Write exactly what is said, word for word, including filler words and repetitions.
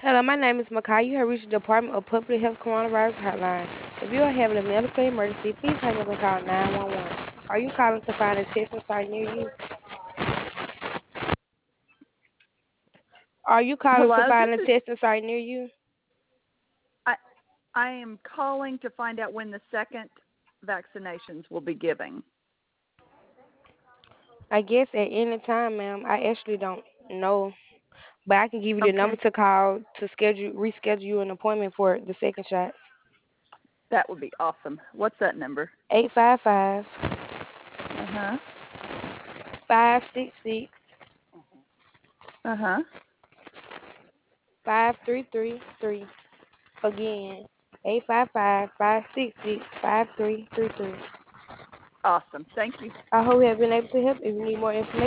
Hello, my name is Makai. You have reached the Department of Public Health Coronavirus Hotline. If you are having a medical emergency, please hang up and call nine one one. Are you calling to find a testing site near you? Are you calling to Hello, this find a is testing site near you? I. I am calling to find out when the second vaccinations will be giving. I guess at any time, ma'am. I actually don't know, but I can give you the number Okay, to call to schedule reschedule you an appointment for the second shot. that would be awesome. What's that number? Eight five five Uh huh. five six six Uh huh. five three three three. Again, eight five five five six six five three three three. Awesome. Thank you. I hope we have been able to help. If you need more information,